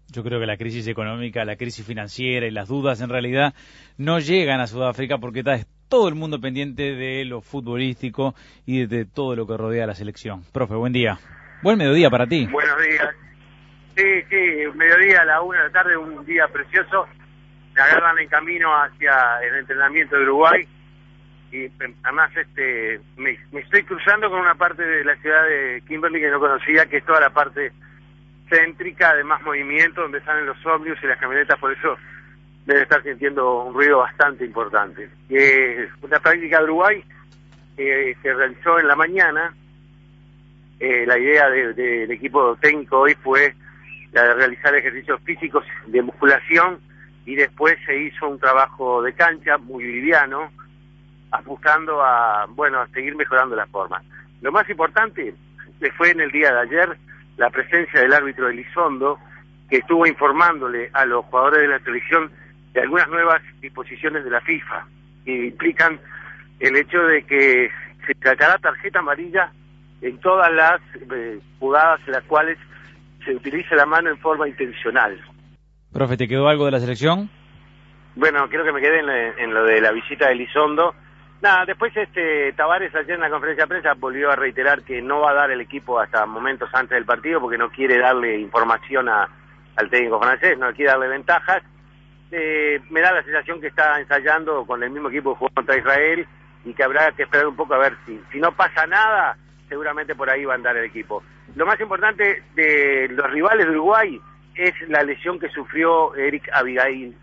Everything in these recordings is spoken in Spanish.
Yo creo que la crisis económica, la crisis financiera y las dudas en realidad no llegan a Sudáfrica porque está todo el mundo pendiente de lo futbolístico y de todo lo que rodea a la selección. Profe, buen día. Buen mediodía para ti. Buenos días. Sí, mediodía a la 1 de la tarde, un día precioso. Me agarran en camino hacia el entrenamiento de Uruguay y además me estoy cruzando con una parte de la ciudad de Kimberley que no conocía, que es toda la parte céntrica de más movimiento, donde salen los ómnibus y las camionetas, por eso debe estar sintiendo un ruido bastante importante. Una práctica de Uruguay que se realizó en la mañana. La idea del equipo técnico hoy fue la de realizar ejercicios físicos de musculación y después se hizo un trabajo de cancha muy liviano, buscando a seguir mejorando la forma. Lo más importante fue en el día de ayer la presencia del árbitro Elizondo, que estuvo informándole a los jugadores de la selección de algunas nuevas disposiciones de la FIFA, que implican el hecho de que se sacará tarjeta amarilla en todas las jugadas en las cuales se utilice la mano en forma intencional. Profe, ¿te quedó algo de la selección? Bueno, creo que me quedé en lo de la visita de Elizondo. Nada, después Tavares ayer en la conferencia de prensa volvió a reiterar que no va a dar el equipo hasta momentos antes del partido porque no quiere darle información al técnico francés, no quiere darle ventajas. Me da la sensación que está ensayando con el mismo equipo que jugó contra Israel y que habrá que esperar un poco a ver si no pasa nada, seguramente por ahí va a andar el equipo. Lo más importante de los rivales de Uruguay es la lesión que sufrió Eric Abigail,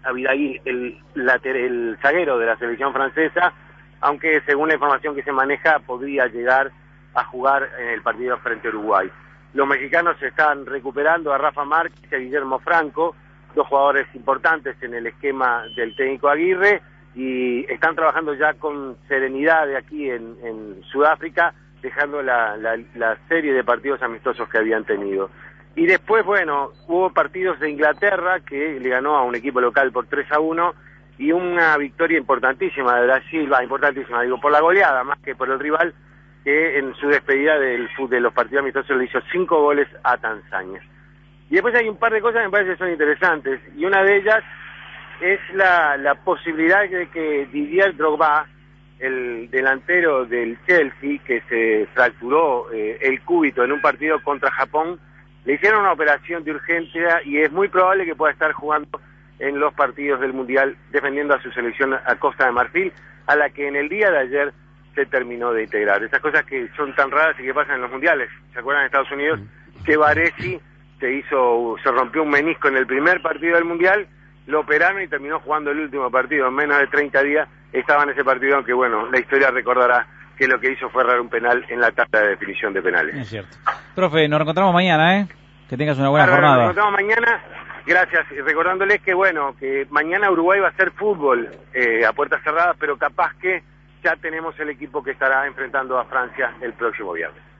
el zaguero de la selección francesa, aunque según la información que se maneja podría llegar a jugar en el partido frente a Uruguay. Los mexicanos se están recuperando a Rafa Márquez y a Guillermo Franco, dos jugadores importantes en el esquema del técnico Aguirre, y están trabajando ya con serenidad de aquí en Sudáfrica, dejando la serie de partidos amistosos que habían tenido. Y después, hubo partidos de Inglaterra que le ganó a un equipo local por 3-1 y una victoria importantísima de Brasil, importantísima, digo, por la goleada más que por el rival, que en su despedida de los partidos amistosos le hizo 5 goles a Tanzania. Y después hay un par de cosas que me parece que son interesantes, y una de ellas es la posibilidad de que Didier Drogba, el delantero del Chelsea, que se fracturó el cúbito en un partido contra Japón, le hicieron una operación de urgencia y es muy probable que pueda estar jugando en los partidos del Mundial defendiendo a su selección a Costa de Marfil, a la que en el día de ayer se terminó de integrar. Esas cosas que son tan raras y que pasan en los Mundiales. ¿Se acuerdan de Estados Unidos? Que Baresi se rompió un menisco en el primer partido del Mundial, lo operaron y terminó jugando el último partido. En menos de 30 días estaba en ese partido, aunque la historia recordará que lo que hizo fue errar un penal en la tabla de definición de penales. Es cierto. Profe, nos reencontramos mañana, ¿eh? Que tengas una buena jornada. Nos encontramos mañana. Gracias, recordándoles que mañana Uruguay va a hacer fútbol a puertas cerradas, pero capaz que ya tenemos el equipo que estará enfrentando a Francia el próximo viernes.